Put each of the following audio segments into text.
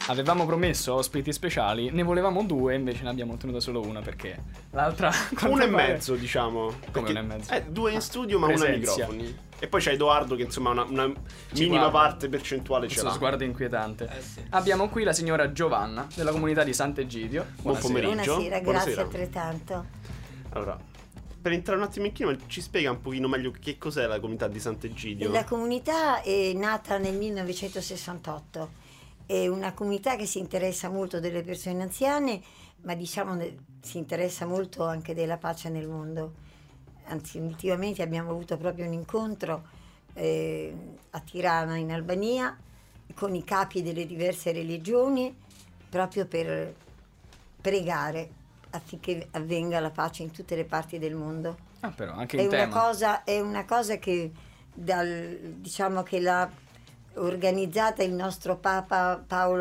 avevamo promesso ospiti speciali, ne volevamo 2, invece ne abbiamo ottenuta solo una perché l'altra... Uno e mezzo, diciamo. Come uno e mezzo? 2 in studio, ma Presenza. uno ai microfoni. E poi c'è Edoardo che insomma una minima parte percentuale ce Questo l'ha. sguardo inquietante. Sì. Abbiamo qui la signora Giovanna della comunità di Sant'Egidio. Buon pomeriggio. Buonasera, grazie Buonasera. altrettanto. Allora, per entrare un attimo in clima, ci spiega un pochino meglio che cos'è la comunità di Sant'Egidio? La comunità è nata nel 1968, è una comunità che si interessa molto delle persone anziane, ma diciamo si interessa molto anche della pace nel mondo. Anzi, ultimamente abbiamo avuto proprio un incontro a Tirana in Albania con i capi delle diverse religioni proprio per pregare affinché avvenga la pace in tutte le parti del mondo. Ah, però anche in tema. È una cosa che diciamo che l'ha organizzata il nostro Papa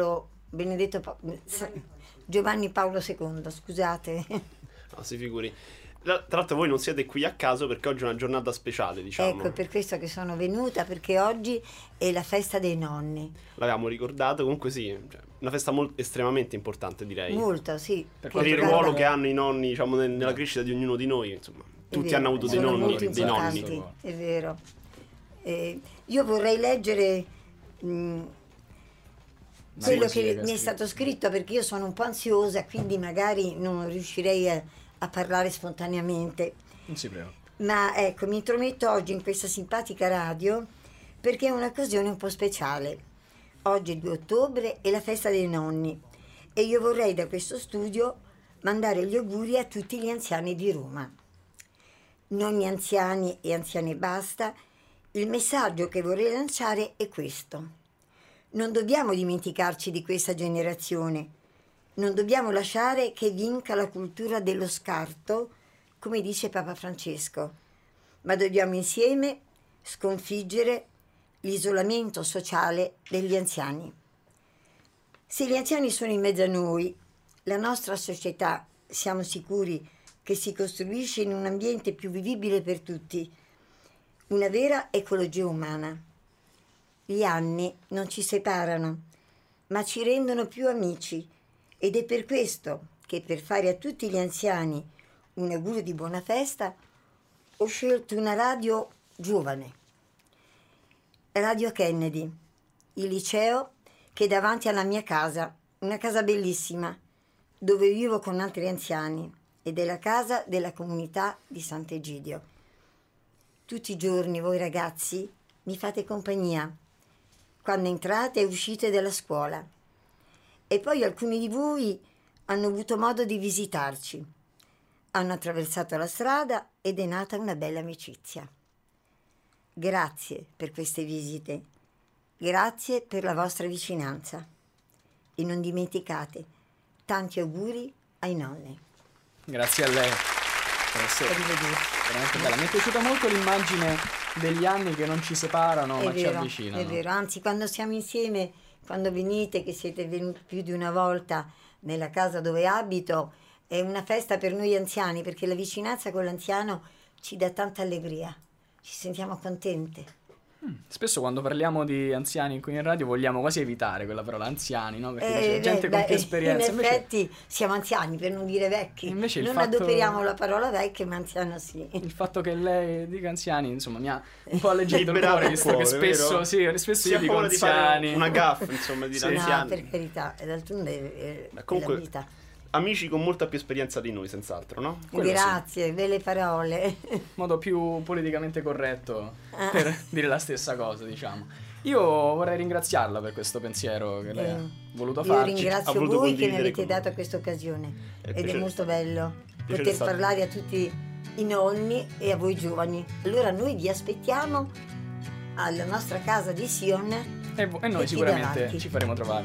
Giovanni Paolo II, scusate. No, si figuri. Tra l'altro voi non siete qui a caso perché oggi è una giornata speciale, diciamo. Ecco, è per questo che sono venuta, perché oggi è la festa dei nonni. L'avevamo ricordato, comunque sì, cioè, una festa estremamente importante, direi. Molto, sì. Per il ruolo che hanno i nonni, diciamo, nella crescita di ognuno di noi, insomma. Tutti hanno avuto dei sono nonni, molto dei nonni. importanti, è vero. Io vorrei leggere quello che mi è stato scritto, perché io sono un po' ansiosa, quindi magari non riuscirei a parlare spontaneamente. Non si prego. Ma ecco, mi intrometto oggi in questa simpatica radio perché è un'occasione un po' speciale. Oggi è 2 ottobre, è la festa dei nonni e io vorrei da questo studio mandare gli auguri a tutti gli anziani di Roma. Nonni anziani e anziane basta, il messaggio che vorrei lanciare è questo. Non dobbiamo dimenticarci di questa generazione, non dobbiamo lasciare che vinca la cultura dello scarto, come dice Papa Francesco, ma dobbiamo insieme sconfiggere l'isolamento sociale degli anziani. Se gli anziani sono in mezzo a noi, la nostra società, siamo sicuri che si costruisce in un ambiente più vivibile per tutti, una vera ecologia umana. Gli anni non ci separano, ma ci rendono più amici, ed è per questo che per fare a tutti gli anziani un augurio di buona festa ho scelto una radio giovane, Radio Kennedy, il liceo che è davanti alla mia casa, una casa bellissima, dove vivo con altri anziani, ed è la casa della comunità di Sant'Egidio. Tutti i giorni voi ragazzi mi fate compagnia, quando entrate e uscite dalla scuola. E poi alcuni di voi hanno avuto modo di visitarci, hanno attraversato la strada ed è nata una bella amicizia. Grazie per queste visite, grazie per la vostra vicinanza e non dimenticate, tanti auguri ai nonni. Grazie a lei. Veramente bella. Mi è piaciuta molto l'immagine degli anni che non ci separano, ma ci avvicinano. È vero, anzi quando siamo insieme, quando venite, che siete venuti più di una volta nella casa dove abito, è una festa per noi anziani, perché la vicinanza con l'anziano ci dà tanta allegria, ci sentiamo contente. Spesso quando parliamo di anziani qui in radio vogliamo quasi evitare quella parola anziani, no? Perché dice, gente con più esperienza. In effetti siamo anziani, per non dire vecchi. Invece non adoperiamo la parola vecchio, ma anziano sì. Il fatto che lei dica anziani, insomma, mi ha un po' alleggerito il cuore, visto che spesso, spesso io dico anziani. Una gaffa, insomma, di anziani. No, per carità, d'altronde è comunque, la vita. Amici con molta più esperienza di noi, senz'altro, no? Grazie, belle parole. Modo più politicamente corretto per dire la stessa cosa, diciamo. Io vorrei ringraziarla per questo pensiero che lei ha voluto farci. Io ringrazio voi che mi avete dato questa occasione ed è molto bello poter parlare a tutti i nonni e a voi giovani. Allora noi vi aspettiamo alla nostra casa di Sion e noi sicuramente ci faremo trovare.